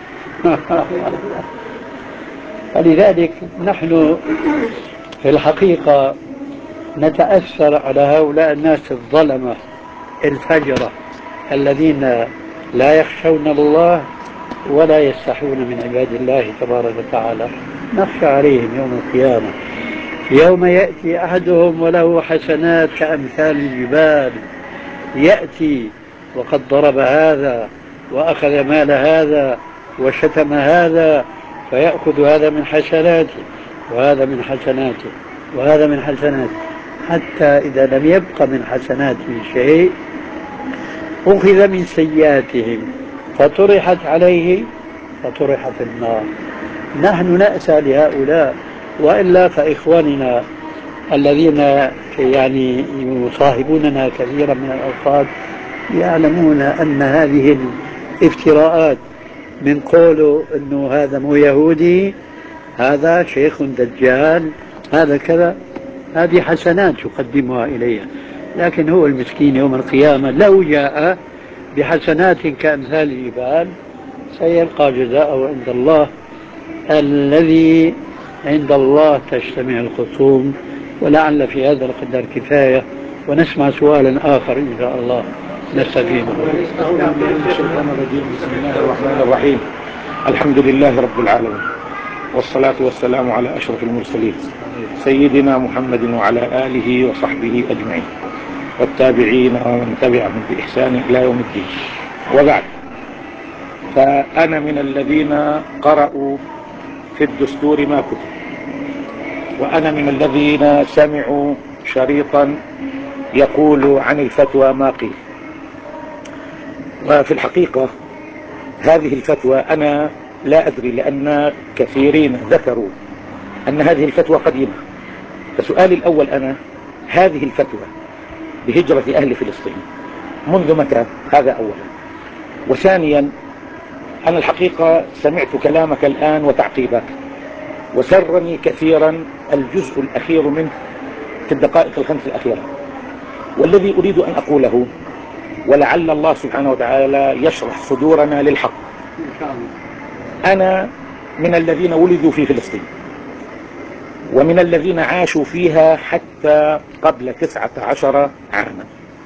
فلذلك نحن في الحقيقة نتأثر على هؤلاء الناس الظلمة الفجرة الذين لا يخشون الله ولا يستحون من عباد الله تبارك وتعالى. نخشى عليهم يوم القيامة، يوم يأتي أحدهم وله حسنات كأمثال الجبال، يأتي وقد ضرب هذا وأخذ مال هذا وشتم هذا، فيأخذ هذا من حسناته وهذا من حسناته وهذا من حسناته، حتى إذا لم يبق من حسناته شيء أخذ من سيئاتهم فطرحت عليه فطرح في النار. نحن نأسى لهؤلاء، وإلا فإخواننا الذين يعني يصاحبوننا كثيرا من الأوقات يعلمون أن هذه الافتراءات من قوله أنه هذا مو يهودي، هذا شيخ دجال، هذا كذا، هذه حسنات يقدمها إليها. لكن هو المسكين يوم القيامة لو جاء بحسنات كأمثال الجبال سيلقى جزاءه عند الله، الذي عند الله تجتمع الخصوم. ولعل في هذا القدر كفاية، ونسمع سؤالا آخر إن شاء الله نستفيد. بسم الله الرحمن الرحيم. الحمد لله رب العالمين، والصلاة والسلام على أشرف المرسلين سيدنا محمد وعلى آله وصحبه أجمعين والتابعين ومن تبعهم بإحسان إلى يوم الدين. وبعد، فأنا من الذين قرأوا في الدستور ما كتب، وأنا من الذين سمعوا شريطا يقول عن الفتوى ما قيل. وفي الحقيقة هذه الفتوى أنا لا أدري، لأن كثيرين ذكروا أن هذه الفتوى قديمة. فسؤالي الأول أنا، هذه الفتوى بهجرة أهل فلسطين منذ متى؟ هذا أولا. وثانيا، أنا الحقيقة سمعت كلامك الآن وتعقيبك، وسرني كثيرا الجزء الأخير منه في الدقائق الخمس الأخيرة. والذي أريد أن أقوله، ولعل الله سبحانه وتعالى يشرح صدورنا للحق، أنا من الذين ولدوا في فلسطين، ومن الذين عاشوا فيها حتى قبل 19 عاما.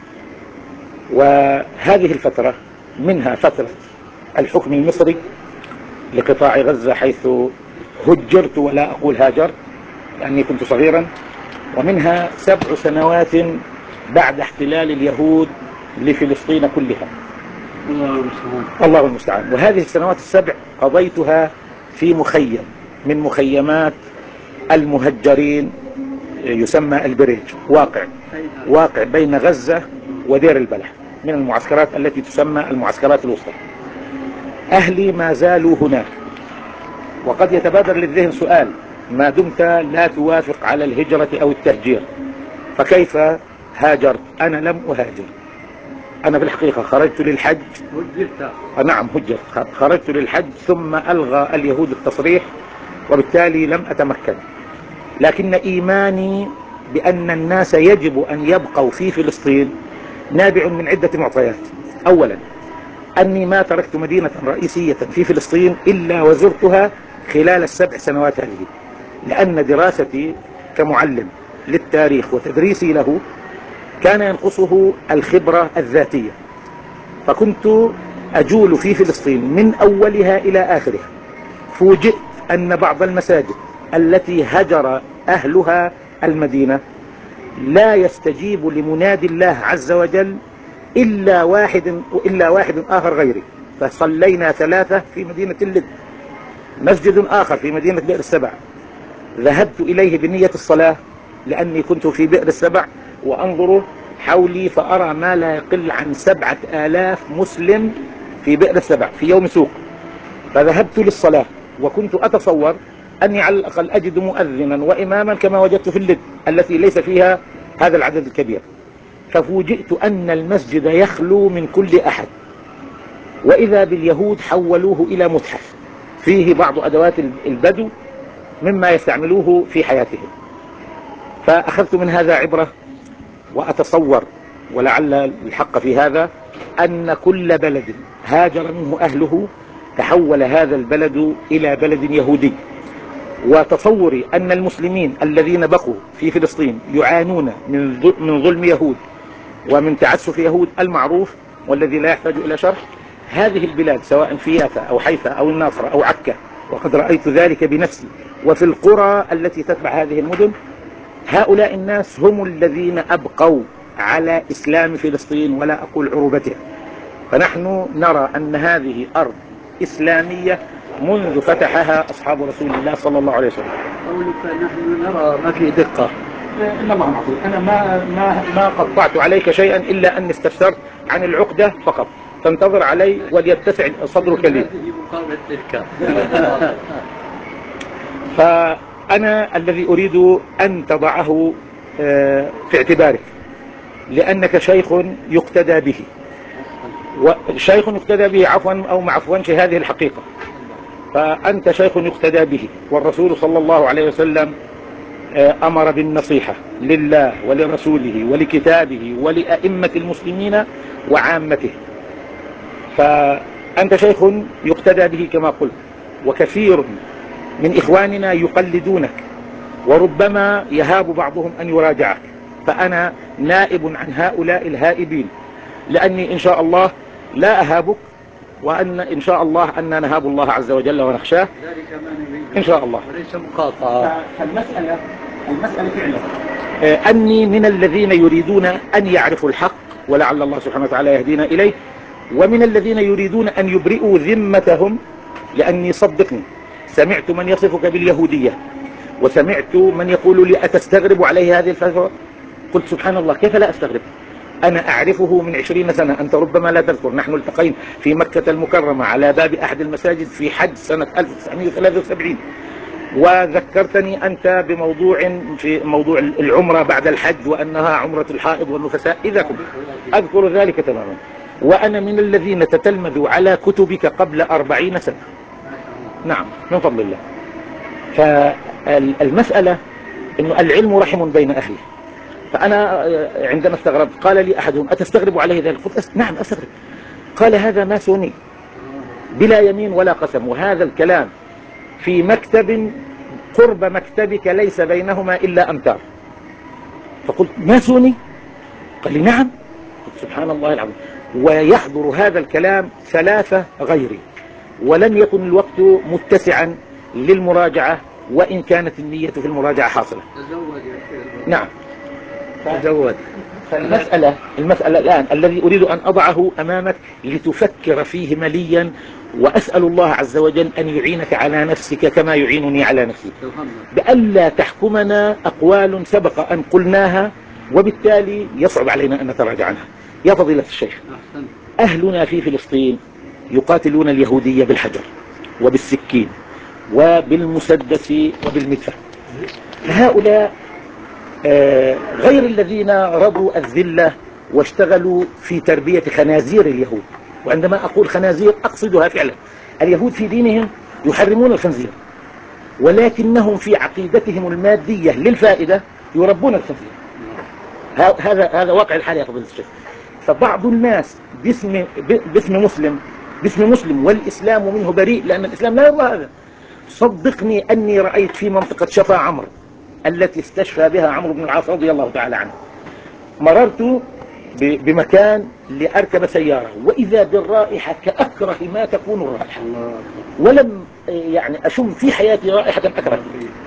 وهذه الفترة منها فترة الحكم المصري لقطاع غزة، حيث هجرت ولا أقول هاجرت لأني كنت صغيرا، ومنها 7 سنوات بعد احتلال اليهود لفلسطين كلها. الله المستعان. وهذه السنوات ال7 قضيتها في مخيم من مخيمات المهجرين يسمى البريج، واقع بين غزة ودير البلح، من المعسكرات التي تسمى المعسكرات الوسطى. أهلي ما زالوا هناك. وقد يتبادر للذهن سؤال: ما دمت لا توافق على الهجرة أو التهجير فكيف هاجرت؟ أنا لم أهاجر، أنا بالحقيقة خرجت للحج. نعم هجرت، خرجت للحج ثم ألغى اليهود التصريح، وبالتالي لم أتمكن. لكن إيماني بأن الناس يجب أن يبقوا في فلسطين نابع من عدة معطيات. أولا، أني ما تركت مدينة رئيسية في فلسطين إلا وزرتها خلال ال7 سنوات هذه، لأن دراستي كمعلم للتاريخ وتدريسي له كان ينقصه الخبرة الذاتية، فكنت أجول في فلسطين من أولها إلى آخرها. فوجئت أن بعض المساجد التي هجر أهلها المدينة لا يستجيب لمنادي الله عز وجل إلا واحد آخر غيري، فصلينا 3 في مدينة اللد. مسجد آخر في مدينة بئر السبع ذهبت إليه بنية الصلاة لأني كنت في بئر السبع وأنظر حولي فأرى ما لا يقل عن 7000 مسلم في بئر السبع في يوم سوق. فذهبت للصلاة وكنت أتصور أني على الأقل أجد مؤذنا وإماما كما وجدت في اللد التي ليس فيها هذا العدد الكبير. ففوجئت أن المسجد يخلو من كل أحد، وإذا باليهود حولوه إلى متحف فيه بعض أدوات البدو مما يستعملوه في حياتهم. فأخذت من هذا عبرة، وأتصور ولعل الحق في هذا أن كل بلد هاجر منه أهله تحول هذا البلد إلى بلد يهودي. وتصوري أن المسلمين الذين بقوا في فلسطين يعانون من ظلم يهود ومن تعسف يهود المعروف والذي لا يحتاج إلى شرح. هذه البلاد سواء في يافا أو حيفا أو الناصرة أو عكا، وقد رأيت ذلك بنفسي، وفي القرى التي تتبع هذه المدن، هؤلاء الناس هم الذين أبقوا على إسلام فلسطين ولا أقول عروبتها. فنحن نرى أن هذه أرض إسلامية منذ فتحها أصحاب رسول الله صلى الله عليه وسلم. قولك نحن نرى ما في دقة. إن الله معقول. أنا ما قطعت عليك شيئا إلا أني استفسرت عن العقدة فقط، فانتظر علي وليتسع صدرك لي. فأنا الذي أريد أن تضعه في اعتبارك، لأنك شيخ يقتدى به، وشيخ يقتدى به عفوا أو معفوانش هذه الحقيقة. فأنت شيخ يقتدى به، والرسول صلى الله عليه وسلم أمر بالنصيحة لله ولرسوله ولكتابه ولأئمة المسلمين وعامته. فأنت شيخ يقتدى به كما قلت، وكثير من إخواننا يقلدونك، وربما يهاب بعضهم أن يراجعك. فأنا نائب عن هؤلاء الهائبين، لأني إن شاء الله لا أهابك، وأن إن شاء الله أن نهاب الله عز وجل ونخشاه إن شاء الله، وليس مقاطعة. المسألة فعلا أني من الذين يريدون أن يعرفوا الحق ولعل الله سبحانه وتعالى يهدينا إليه، ومن الذين يريدون أن يبرئوا ذمتهم. لأني صدقني سمعت من يصفك باليهودية، وسمعت من يقول لي أتستغرب عليه هذه الفتوى؟ قلت سبحان الله كيف لا أستغرب؟ أنا أعرفه من 20 سنة، أنت ربما لا تذكر. نحن التقينا في مكة المكرمة على باب أحد المساجد في حج سنة 1973، وذكرتني أنت في موضوع العمرة بعد الحج وأنها عمرة الحائض والنفساء، إذا كنت أذكر ذلك تماما. وأنا من الذين تتلمذوا على كتبك قبل 40 سنة، نعم من فضل الله. فالمسألة أنه العلم رحم بين أهله. فأنا عندما استغربت قال لي أحدهم أتستغرب عليه ذلك؟ قلت نعم أستغرب. قال هذا ماسوني بلا يمين ولا قسم، وهذا الكلام في مكتب قرب مكتبك ليس بينهما إلا أمتار. فقلت ماسوني؟ قال لي نعم. قلت سبحان الله العظيم. ويحضر هذا الكلام 3 غيري، ولم يكن الوقت متسعا للمراجعة، وإن كانت النية في المراجعة حاصلة. تزود يا شيخ. نعم تزود. المسألة الآن الذي أريد أن أضعه أمامك لتفكر فيه مليا، وأسأل الله عز وجل أن يعينك على نفسك كما يعينني على نفسي، بألا تحكمنا أقوال سبق أن قلناها وبالتالي يصعب علينا أن نتراجع عنها. يا فضيلة الشيخ، أهلنا في فلسطين يقاتلون اليهودية بالحجر وبالسكين وبالمسدس وبالمدفع. هؤلاء غير الذين رضوا الذلة واشتغلوا في تربية خنازير اليهود. وعندما أقول خنازير أقصدها فعلا. اليهود في دينهم يحرمون الخنزير، ولكنهم في عقيدتهم المادية للفائدة يربون الخنزير. هذا واقع الحال يا فضيلة الشيخ. فبعض الناس باسم مسلم والإسلام منه بريء، لأن الإسلام لا يرضى هذا. صدقني أني رأيت في منطقة شفا عمرو التي استشفى بها عمرو بن العاص رضي الله تعالى عنه، مررت بمكان لأركب سيارة، وإذا بالرائحة كأكره ما تكون الرائحة، ولم يعني أشم في حياتي رائحة أكره.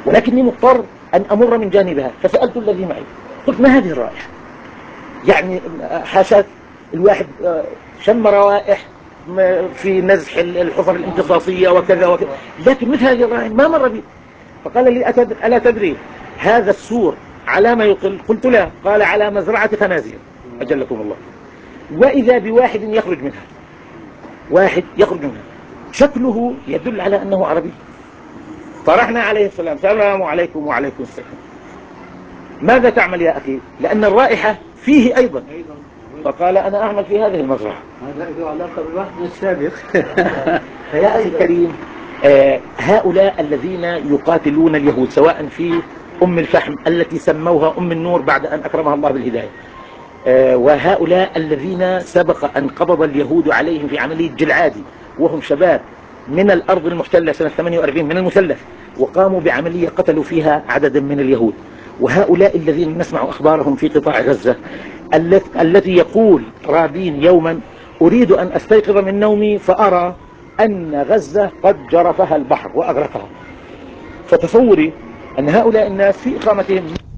ولكني مضطر أن أمر من جانبها. فسألت الذي معي قلت ما هذه الرائحة؟ يعني حاشا الواحد شم روائح في نزح الحفر الامتصاصية وكذا وكذا، لكن مثل هذه الرائحة ما مر بي. فقال لي ألا تدري هذا السور على ما يطل؟ قلت لا. قال على مزرعة خنازير أجلكم الله. وإذا بواحد يخرج منها، واحد يخرج منها شكله يدل على أنه عربي. طرحنا عليه السلام، السلام عليكم. وعليكم السلام. ماذا تعمل يا أخي؟ لأن الرائحة فيه أيضا. فقال أنا أعمل في هذه المزرعة. هذا له علاقة بالوحد السابق. فيا أخي الكريم، هؤلاء الذين يقاتلون اليهود سواء في الفحم التي سموها النور بعد أن أكرمها الله بالهداية، وهؤلاء الذين سبق أن قبض اليهود عليهم في عملية جلعادي وهم شباب من الأرض المحتلة سنة 48 من المثلث، وقاموا بعملية قتلوا فيها عددا من اليهود. وهؤلاء الذين نسمع أخبارهم في قطاع غزة، الذي يقول رابين يوما أريد أن أستيقظ من نومي فأرى أن غزة قد جرفها البحر وأغرقها. فتصوري أن هؤلاء الناس في إقامتهم